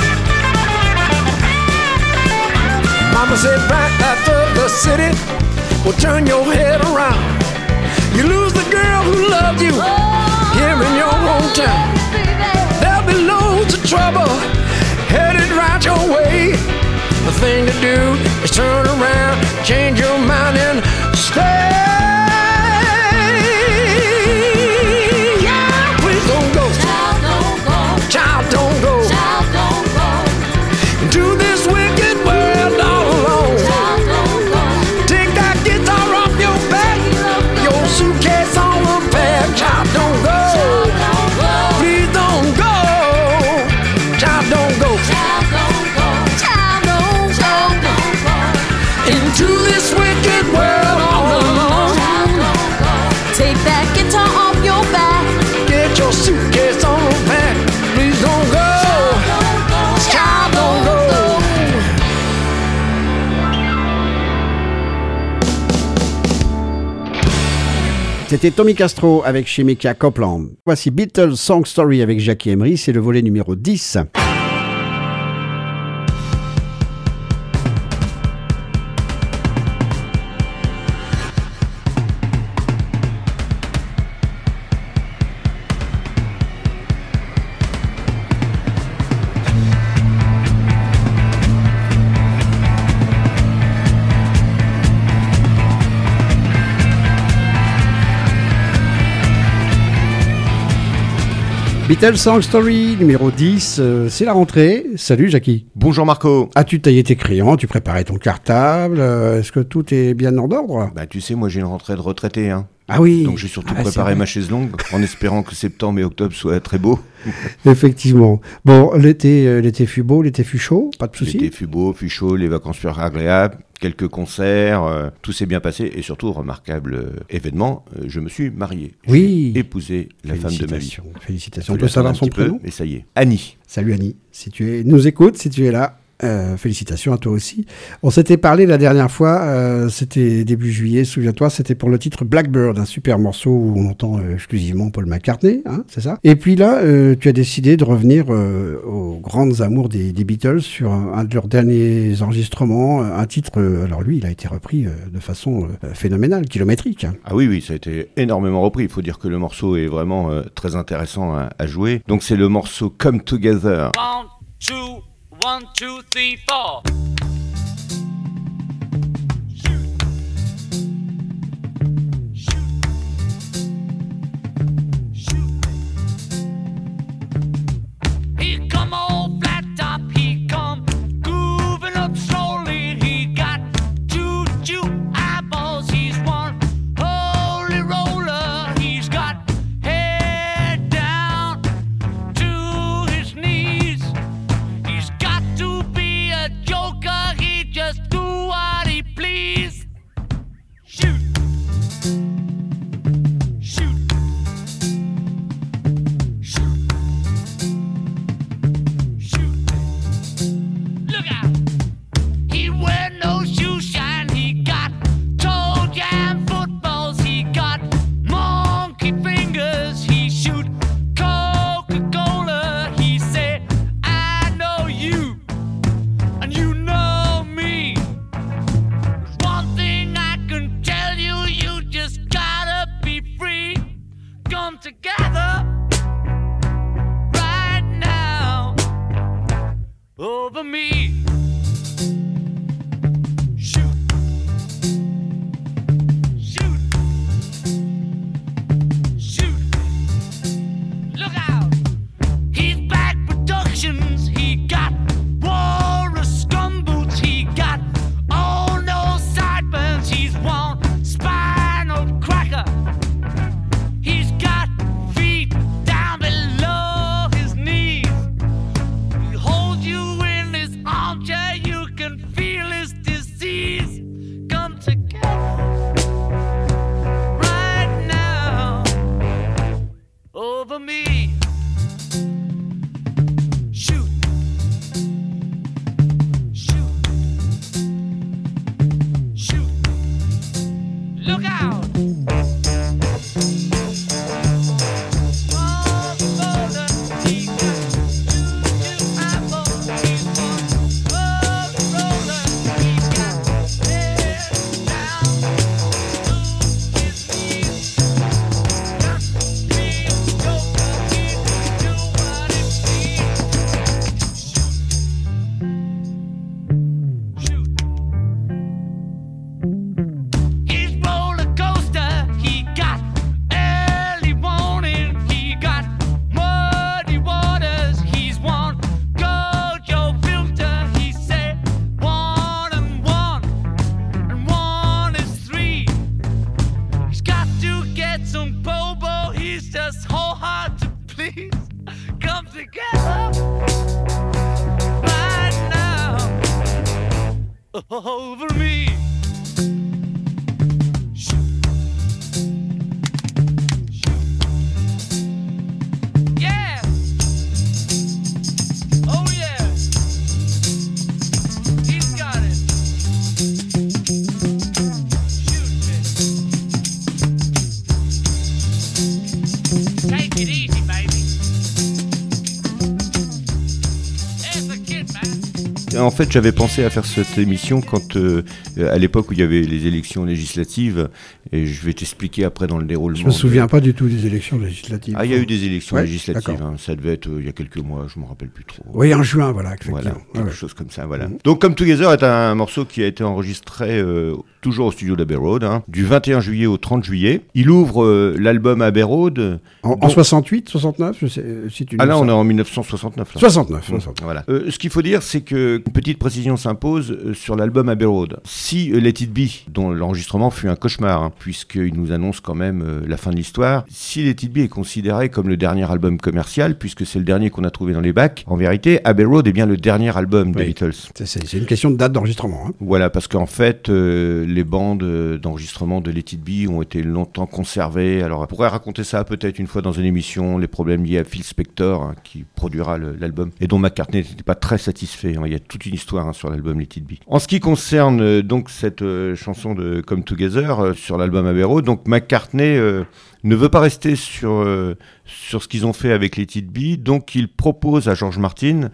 Mama said right after the city, will turn your head around. You lose the girl who loved you here in your hometown. There'll be loads of trouble headed right your way. The thing to do is turn around, change your mind and stay. Yeah, please don't go. Child, don't go. Child, don't go. Child, don't go. Into this wicked world all alone. Child, don't go. Take that guitar off your back, your suitcase on the back. Child, don't go. Child, don't go. Please don't go. Child, don't go. Child, don't go. Child, don't go. Child, don't go. Into this wicked world all alone. Child, don't go. Take that guitar off your back. Get your suitcase on the back. Please don't go. Child, don't go. C'était Tommy Castro avec Shemekia Copeland. Voici Beatles Song Story avec Jackie Emery, c'est le volet numéro 10. Beatles Song Story numéro 10, c'est la rentrée. Salut Jackie. Bonjour Marco. As-tu taillé tes crayons, tu préparais ton cartable, est-ce que tout est bien en ordre? Bah tu sais, moi j'ai une rentrée de retraité, hein. Ah oui. Donc j'ai surtout préparé ma chaise longue en espérant que septembre et octobre soient très beaux. Effectivement. Bon, l'été fut beau, l'été fut chaud, pas de soucis. L'été fut beau, fut chaud, les vacances furent agréables, quelques concerts, tout s'est bien passé et surtout, remarquable événement, je me suis marié. Oui. J'ai épousé la femme de ma vie. Félicitations. On peut savoir son prénom? Mais ça y est, Annie. Salut Annie. Si tu nous écoutes, si tu es là. Félicitations à toi aussi. On s'était parlé la dernière fois, c'était début juillet, souviens-toi, c'était pour le titre Blackbird, un super morceau où on entend exclusivement Paul McCartney, hein, c'est ça. Et puis là, tu as décidé de revenir aux grandes amours des Beatles sur un de leurs derniers enregistrements, un titre, alors lui, il a été repris de façon phénoménale, kilométrique. Hein. Ah oui, ça a été énormément repris. Il faut dire que le morceau est vraiment très intéressant à jouer. Donc c'est le morceau Come Together. 1, 2, 3, 4. He come all flat top, he come grooving up slowly. He got two eyeballs, he's one holy roller. He's got head down to his knees. He's got to be a joker, he just do what he please. Shoot. Shoot. Shoot. Shoot. Look out. He wear no shoe shine, he got toe jam footballs, he got monkey fingers, he shoot Coca-Cola. He said, I know you, and you know me. There's one thing I can tell you, you just gotta be free. Come together right now over me. Shoot. Shoot. Shoot. Look out. He's back productions. He got walrus scum boots. He got all no sideburns. He's one spinal cracker. He's got feet down below his knees. He holds you in his arms. over me. Yeah. Oh yeah. He's got it. Shoot me. Take it easy, baby. There's the kid, man. En fait, j'avais pensé à faire cette émission quand, à l'époque où il y avait les élections législatives, et je vais t'expliquer après dans le déroulement. Je me souviens pas du tout des élections législatives. Ah, il y a eu des élections Ouais, législatives, d'accord. hein. Ça devait être il y a quelques mois, je me rappelle plus trop. Oui, en juin, voilà, effectivement. Voilà, quelque Ouais. chose comme ça, voilà. Donc, Come Together est un morceau qui a été enregistré toujours au studio d'Abbey Road, hein, du 21 juillet au 30 juillet. Il ouvre l'album Abbey Road. En 68, 69, je sais, si tu Ah dis là, ça. on est en 1969. Là. 69. Voilà. Ce qu'il faut dire, c'est qu'une petite précision s'impose sur l'album Abbey Road. Si Let It Be, dont l'enregistrement fut un cauchemar, hein, puisqu'il nous annonce quand même la fin de l'histoire, si Let It Be est considéré comme le dernier album commercial, puisque c'est le dernier qu'on a trouvé dans les bacs, en vérité, Abbey Road est bien le dernier album des Oui. Beatles. C'est une question de date d'enregistrement. Hein. Voilà, parce qu'en fait, les bandes d'enregistrement de Let It Be ont été longtemps conservées. Alors, on pourrait raconter ça peut-être une fois dans une émission, les problèmes liés à Phil Spector, hein, qui produira l'album, et dont McCartney n'était pas très satisfait. Hein. Il y a toute une histoire, hein, sur l'album Let It Be. En ce qui concerne donc cette chanson de Come Together sur l'album Abbey Road, donc McCartney ne veut pas rester sur ce qu'ils ont fait avec Let It Be, donc il propose à George Martin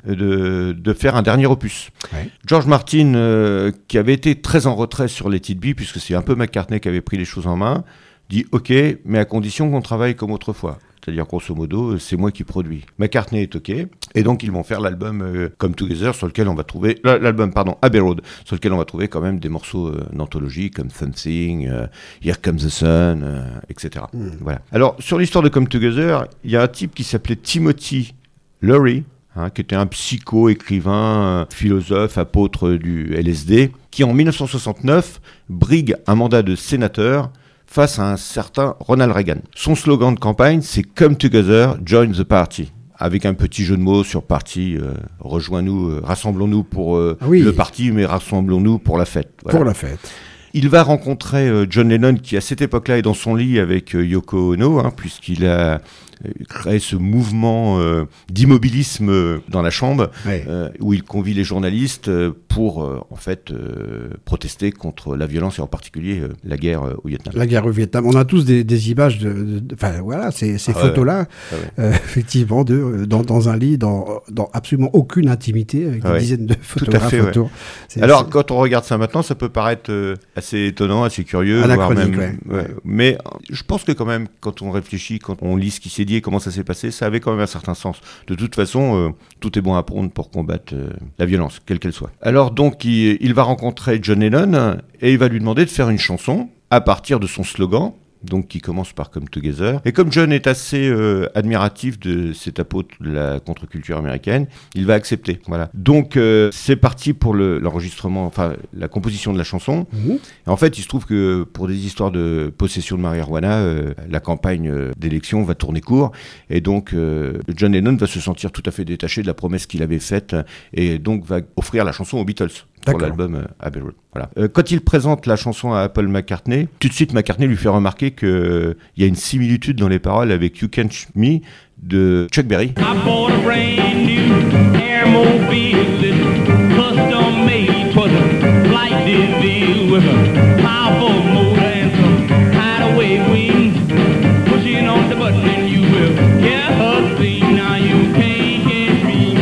de faire un dernier opus. Ouais. George Martin, qui avait été très en retrait sur Let It Be, puisque c'est un peu McCartney qui avait pris les choses en main, dit « Ok, mais à condition qu'on travaille comme autrefois ». C'est-à-dire, grosso modo, c'est moi qui produis. McCartney est OK, et donc ils vont faire l'album Come Together, sur lequel on va trouver... L'album, pardon, Abbey Road, sur lequel on va trouver quand même des morceaux d'anthologie, comme Something, Here Comes the Sun, etc. Voilà. Alors, sur l'histoire de Come Together, il y a un type qui s'appelait Timothy Leary, hein, qui était un psycho, écrivain, philosophe, apôtre du LSD, qui en 1969 brigue un mandat de sénateur face à un certain Ronald Reagan. Son slogan de campagne, c'est « Come Together, join the party ». Avec un petit jeu de mots sur parti, rejoins-nous, rassemblons-nous pour Oui. le parti, mais rassemblons-nous pour la fête. Voilà. Pour la fête. Il va rencontrer John Lennon, qui à cette époque-là est dans son lit avec Yoko Ono, hein, puisqu'il a créé ce mouvement d'immobilisme dans la chambre, Ouais. où il convie les journalistes pour en fait protester contre la violence et en particulier la guerre au Vietnam. La guerre au Vietnam. On a tous des images enfin voilà, ces photos-là, effectivement, dans un lit, dans absolument aucune intimité, avec des dizaines de photographes fait, autour. Alors, quand on regarde ça maintenant, ça peut paraître assez étonnant, assez curieux, voire Anachronique, même. ouais. Mais je pense que quand même, quand on réfléchit, quand on lit ce qui s'est dit et comment ça s'est passé, ça avait quand même un certain sens. De toute façon, tout est bon à prendre pour combattre la violence, quelle qu'elle soit. Alors donc, il va rencontrer John Lennon et il va lui demander de faire une chanson à partir de son slogan, donc qui commence par Come Together. Et comme John est assez admiratif de cet apôtre de la contre-culture américaine, il va accepter. Voilà. Donc c'est parti pour l'enregistrement, enfin la composition de la chanson. Et en fait, il se trouve que pour des histoires de possession de marijuana, la campagne d'élection va tourner court. Et donc John Lennon va se sentir tout à fait détaché de la promesse qu'il avait faite et donc va offrir la chanson aux Beatles pour l'album Abbey Road. Voilà. Quand il présente la chanson à Paul McCartney, tout de suite McCartney lui fait remarquer qu'il y a une similitude dans les paroles avec You Can't Shoot Me de Chuck Berry. I bought a brand new airmobile, it's custom made for the flight deal with a powerful motor and some hideaway wings. Pushing on the button and you will hear her sing. Now you can't catch me,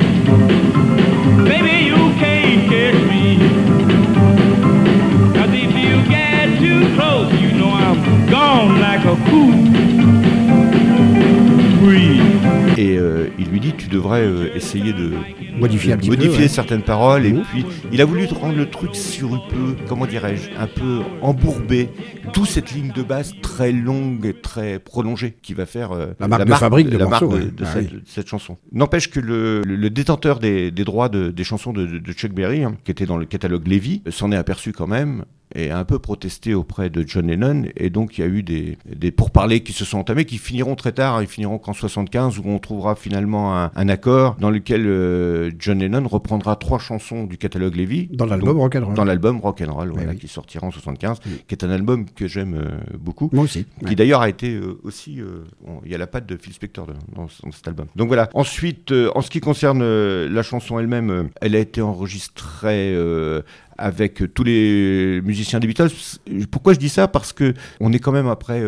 baby, you can't catch me. 'Cause if you get too close, you know I'm gone like a cool breeze. Et il lui dit, tu devrais essayer de Modifier un petit peu, modifier ouais. certaines paroles. Et puis, il a voulu rendre le truc sirupeux, comment dirais-je, un peu embourbé. D'où cette ligne de basse très longue et très prolongée qui va faire la marque de fabrique de la morceau, marque ouais. de Ah cette chanson. N'empêche que le détenteur des droits des chansons de Chuck Berry, hein, qui était dans le catalogue Levy, s'en est aperçu quand même et a un peu protesté auprès de John Lennon, et donc il y a eu des pourparlers qui se sont entamés, qui finiront très tard, ils finiront qu'en 75, où on trouvera finalement un accord dans lequel John Lennon reprendra 3 chansons du catalogue Lévy. Dans l'album Rock'n'Roll. Dans l'album Rock'n'Roll, voilà, oui. Qui sortira en 75, qui est un album que j'aime beaucoup. Moi aussi. Qui d'ailleurs a été aussi... il y a la patte de Phil Spector dans cet album. Donc voilà. Ensuite, en ce qui concerne la chanson elle-même, elle a été enregistrée... avec tous les musiciens des Beatles. Pourquoi je dis ça ? Parce que on est quand même après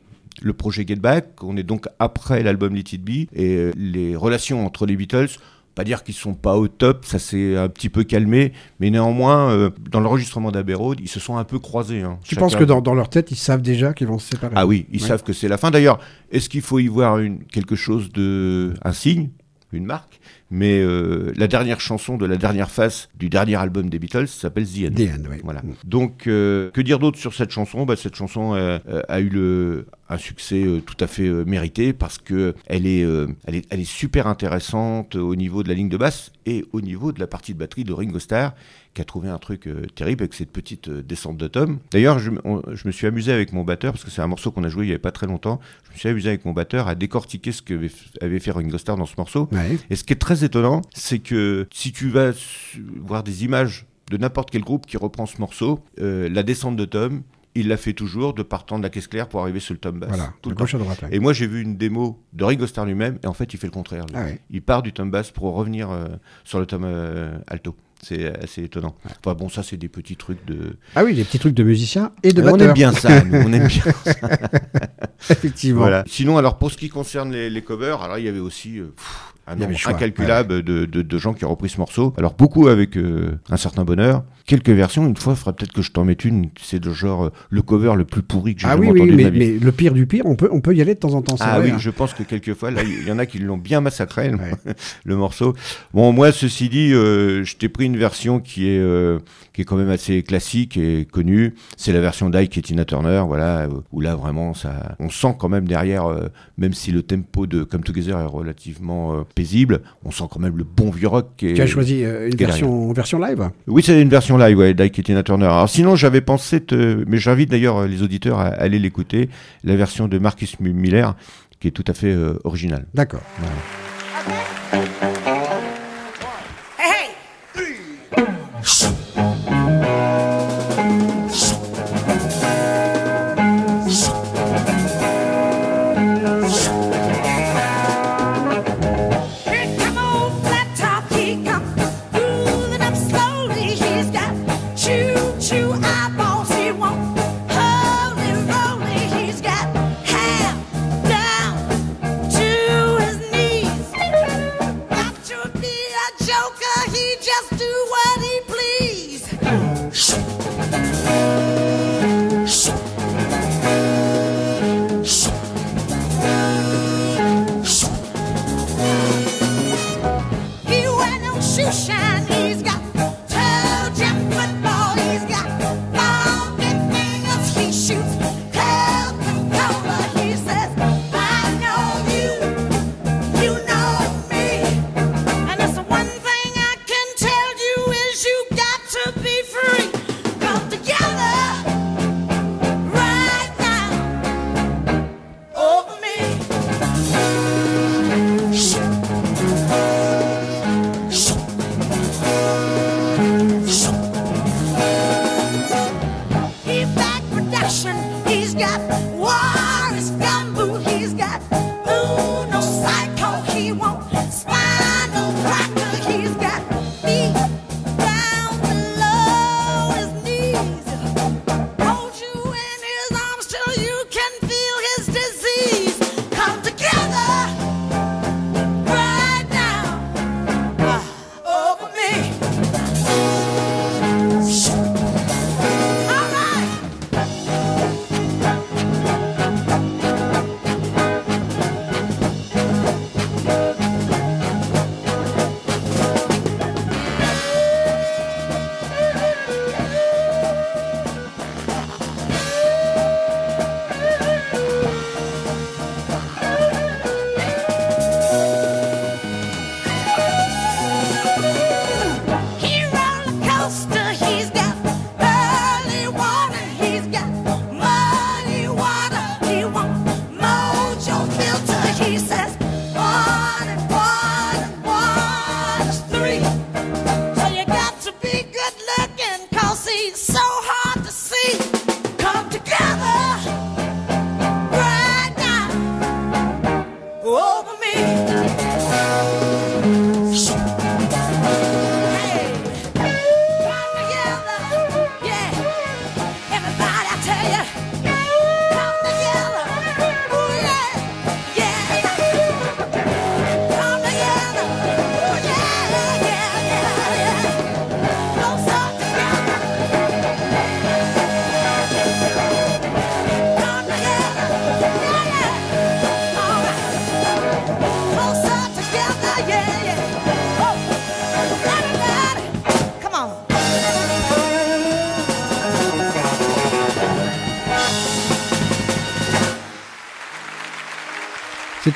le projet Get Back, on est donc après l'album Let It Be, et les relations entre les Beatles, pas dire qu'ils sont pas au top, ça s'est un petit peu calmé, mais néanmoins, dans l'enregistrement d'Abbey Road, ils se sont un peu croisés. Hein, tu penses que dans leur tête, ils savent déjà qu'ils vont se séparer ? Ah oui, ils savent que c'est la fin. D'ailleurs, est-ce qu'il faut y voir quelque chose un signe, une marque ? Mais la dernière chanson de la dernière face du dernier album des Beatles s'appelle The End. The End, oui. Voilà. Donc, que dire d'autre sur cette chanson ? Cette chanson a eu un succès tout à fait mérité, parce que elle est super intéressante au niveau de la ligne de basse et au niveau de la partie de batterie de Ringo Starr, qui a trouvé un truc terrible avec cette petite descente de tom. D'ailleurs, je me suis amusé avec mon batteur, parce que c'est un morceau qu'on a joué il n'y avait pas très longtemps. Je me suis amusé avec mon batteur à décortiquer ce qu'avait fait Ringo Starr dans ce morceau. Ouais. Et ce qui est très étonnant, c'est que si tu vas voir des images de n'importe quel groupe qui reprend ce morceau, la descente de tom, il l'a fait toujours de partant de la caisse claire pour arriver sur le tom basse. Voilà, tout de le gauche temps. à droite. Ouais. Et moi, j'ai vu une démo de Ringo Starr lui-même, et en fait, il fait le contraire. Lui. Ah ouais. Il part du tom basse pour revenir sur le tom alto. C'est assez étonnant. Ouais. Enfin bon, ça, c'est des petits trucs de... Ah oui, des petits trucs de musiciens et de batteurs. On aime bien ça, nous, on aime bien ça. Effectivement. Voilà. Sinon, alors, pour ce qui concerne les covers, alors il y avait aussi... un nombre incalculable de gens qui ont repris ce morceau. Alors beaucoup avec un certain bonheur. Quelques versions, une fois, il faudra peut-être que je t'en mette une. C'est de genre le cover le plus pourri que j'ai jamais entendu de ma vie. Mais le pire du pire, on peut y aller de temps en temps. Ah oui, je pense que quelquefois, là, il y en a qui l'ont bien massacré, le morceau. Bon, moi, ceci dit, je t'ai pris une version qui est quand même assez classique et connue. C'est la version d'Ike et Tina Turner, voilà, où là, vraiment, on sent quand même derrière, même si le tempo de Come Together est relativement paisible, on sent quand même le bon vieux rock. Tu as choisi une version live ? Oui, c'est une version live, ouais, d'Ike et Tina Turner. Alors sinon, j'avais pensé, mais j'invite d'ailleurs les auditeurs à aller l'écouter, la version de Marcus Miller, qui est tout à fait originale. D'accord. Hey, hey.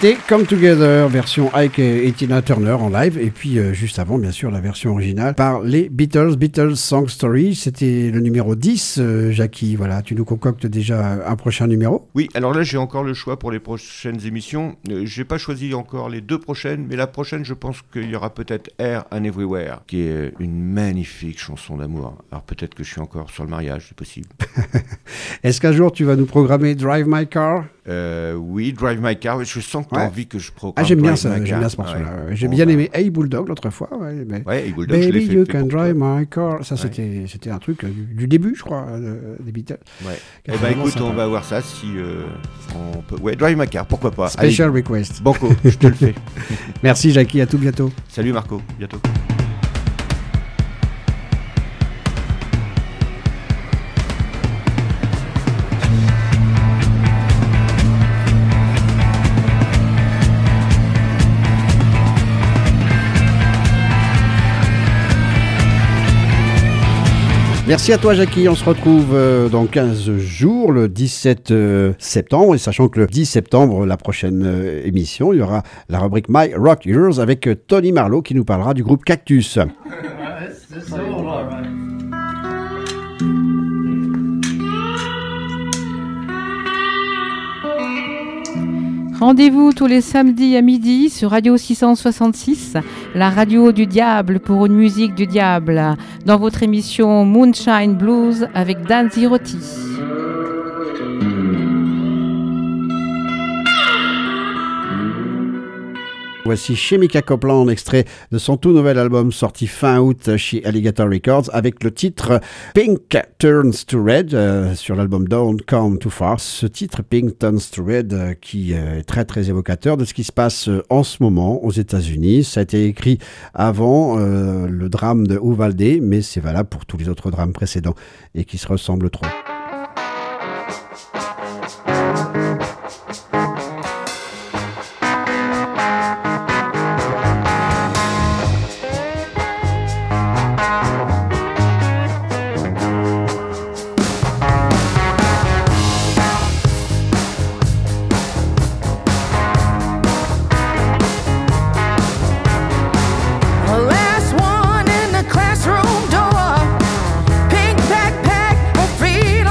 C'était Come Together, version Ike et Tina Turner en live, et puis juste avant, bien sûr, la version originale par les Beatles Song Story. C'était le numéro 10, Jackie. Voilà, tu nous concoctes déjà un prochain numéro? Oui, alors là, j'ai encore le choix pour les prochaines émissions. J'ai pas choisi encore les 2 prochaines, mais la prochaine, je pense qu'il y aura peut-être Air and Everywhere, qui est une magnifique chanson d'amour. Alors peut-être que je suis encore sur le mariage, c'est possible. Est-ce qu'un jour, tu vas nous programmer Drive My Car? Oui, Drive My Car. Je sens que tu as envie que je programme. Ah, j'aime bien Drive ça, My j'aime bien Car. ce morceau-là. Ouais. J'ai Bon, bien aimé Hey Bulldog l'autre fois. Ouais, Hey Bulldog, je l'ai Baby, fait you fait can pour drive toi. my car. Ça, c'était un truc du début, je crois, des Beatles. Ouais. Qui Eh est ben vraiment écoute, sympa. on va voir ça si on peut. Ouais, Drive My Car, pourquoi pas. Special Allez, request. Banco, je te le fais. Merci Jackie, à tout bientôt. Salut Marco, bientôt. Merci à toi Jackie, on se retrouve dans 15 jours, le 17 septembre, et sachant que le 10 septembre, la prochaine émission, il y aura la rubrique My Rock Heroes avec Tony Marlowe qui nous parlera du groupe Cactus. Rendez-vous tous les samedis à midi sur Radio 666, la radio du diable pour une musique du diable, dans votre émission Moonshine Blues avec Dan Zirotti. Voici Chemica Copeland, extrait de son tout nouvel album sorti fin août chez Alligator Records avec le titre Pink Turns to Red sur l'album Don't Come Too Far. Ce titre Pink Turns to Red qui est très très évocateur de ce qui se passe en ce moment aux États-Unis. Ça a été écrit avant le drame de Uvalde, mais c'est valable pour tous les autres drames précédents et qui se ressemblent trop. Last one in the classroom door, pink backpack, and freedom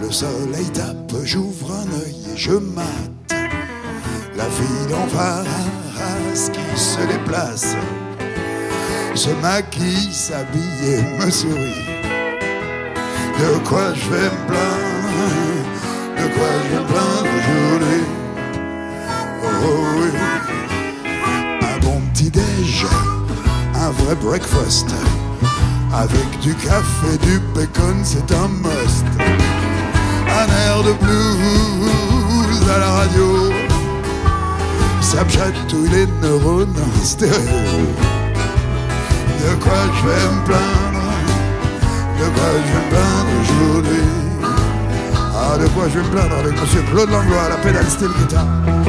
Le soleil tape, j'ouvre un œil et je mate la ville en face qui se déplace, se maquille, s'habille et me sourit. De quoi je vais me plaindre, de quoi je vais me plaindre aujourd'hui. Oh oui, un bon petit déj, un vrai breakfast, avec du café, du bacon, c'est un must. Un air de blues à la radio, ça me chatouille les neurones en stéréo. De quoi je vais me plaindre, de quoi je vais me plaindre aujourd'hui. Ah, de quoi je vais me plaindre avec monsieur Claude Langlois à la pédale style guitare.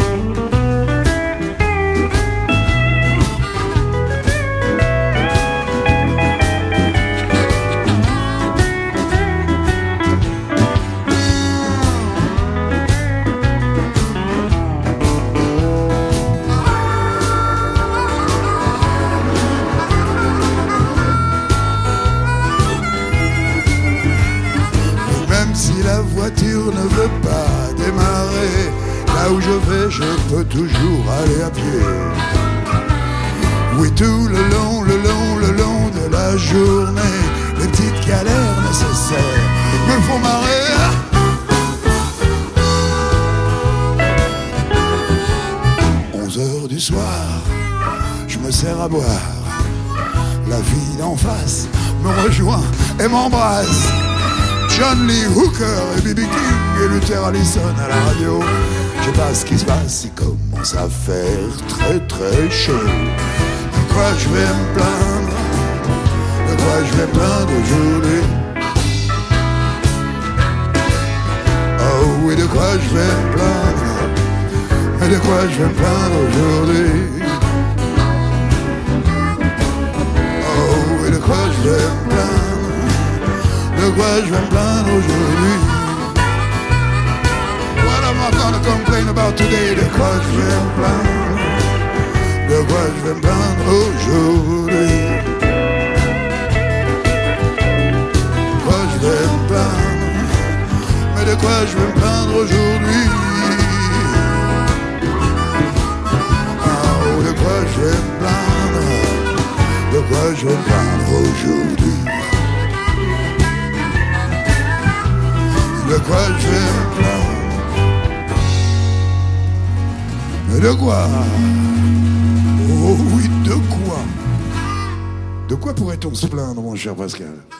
Ne veut pas démarrer, là où je vais, je peux toujours aller à pied. Oui, tout le long de la journée, les petites galères nécessaires me font marrer. 11h du soir, je me sers à boire. La vie d'en face me rejoint et m'embrasse. John Lee Hooker et B.B. King et Luther Allison à la radio. Je sais pas ce qui se passe, il commence à faire très très chaud. De quoi je vais me plaindre, de quoi je vais me plaindre aujourd'hui. Oh oui, de quoi je vais me plaindre, mais de quoi je vais me plaindre aujourd'hui. Oh oui, de quoi je vais me plaindre, de quoi je vais me plaindre aujourd'hui. What am I gonna complain about today? De quoi je vais me plaindre, de quoi je vais me plaindre aujourd'hui. De quoi je vais me plaindre, mais de quoi je vais me plaindre aujourd'hui. Oh, de quoi je vais me plaindre, de quoi je vais me plaindre aujourd'hui. De quoi je vais me plaindre, mais de quoi? Oh oui, de quoi? De quoi pourrait-on se plaindre, mon cher Pascal?